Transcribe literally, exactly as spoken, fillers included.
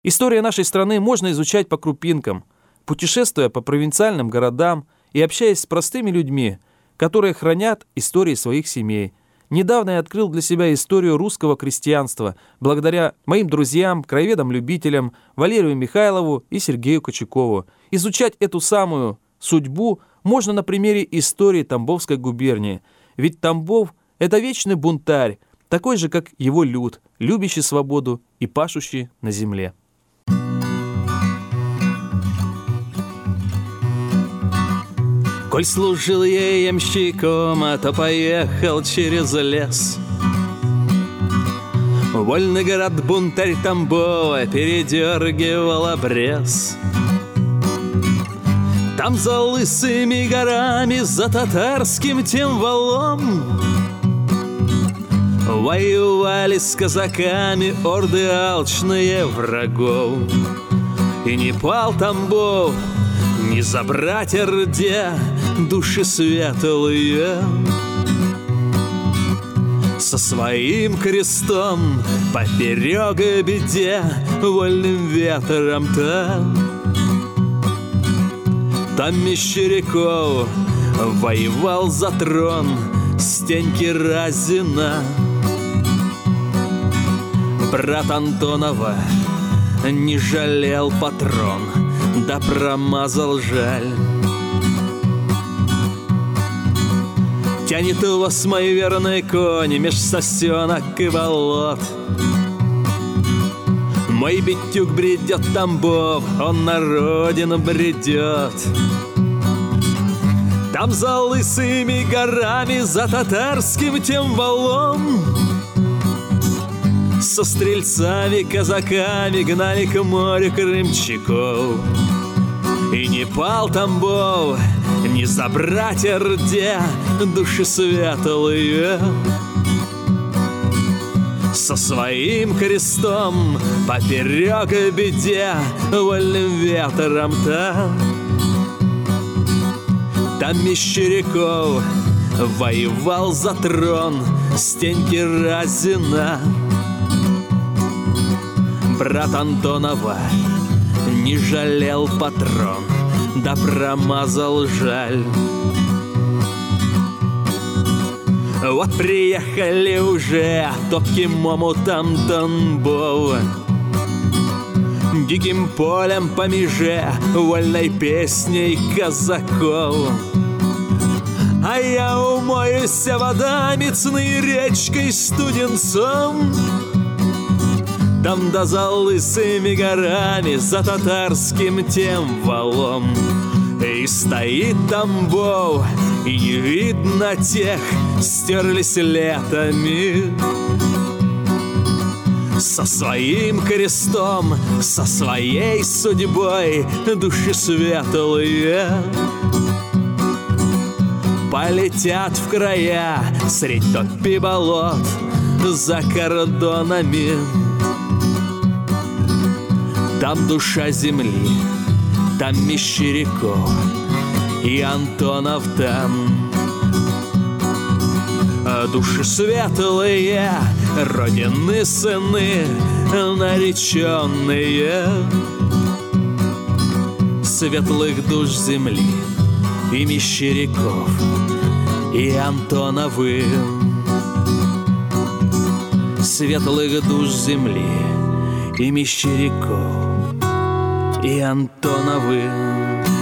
Историю нашей страны можно изучать по крупинкам, путешествуя по провинциальным городам и общаясь с простыми людьми, которые хранят истории своих семей. Недавно я открыл для себя историю русского крестьянства благодаря моим друзьям, краеведам-любителям Валерию Михайлову и Сергею Кочукову. Изучать эту самую судьбу можно на примере истории Тамбовской губернии. Ведь Тамбов – это вечный бунтарь, такой же, как его люд, любящий свободу и пашущий на земле. Коль служил я ямщиком, а то поехал через лес. Вольный город бунтарь Тамбова передергивал обрез. Там за лысыми горами, за татарским тем валом воевали с казаками орды алчные врагов. И не пал Тамбов, не забрать Орде души светлые. Со своим крестом поперек беде вольным ветром-то. Там Мещеряков воевал за трон Стеньки Разина. Брат Антонова не жалел патрон, да промазал жаль. Тянет вас мой верный конь меж сосенок и болот. Мой битюк бредет Тамбов, он на родину бредет. Там за лысыми горами, за татарским тем валом со стрельцами, казаками гнали к морю крымчаков. И не пал Тамбов, не забрать Орде души светлые. Со своим крестом поперек беде вольным ветром-то. Там Мещеряков воевал за трон Стеньки Разина. Брат Антонова не жалел патрон, да промазал жаль. Вот приехали уже топким омутом Тамбова, диким полем по меже, вольной песней казаков. А я умоюсь водами цной речкой студенцом. Там да за лысыми горами, за татарским тем валом. И стоит Тамбов, и не видно тех, стерлись летами. Со своим крестом, со своей судьбой души светлые полетят в края средь топи болот за кордонами. Там душа земли, там Мещеряков и Антонов там. Души светлые, родины сыны нареченные. Светлых душ земли и Мещеряков и Антоновы. Светлых душ земли и Мещеряков и Антоновы.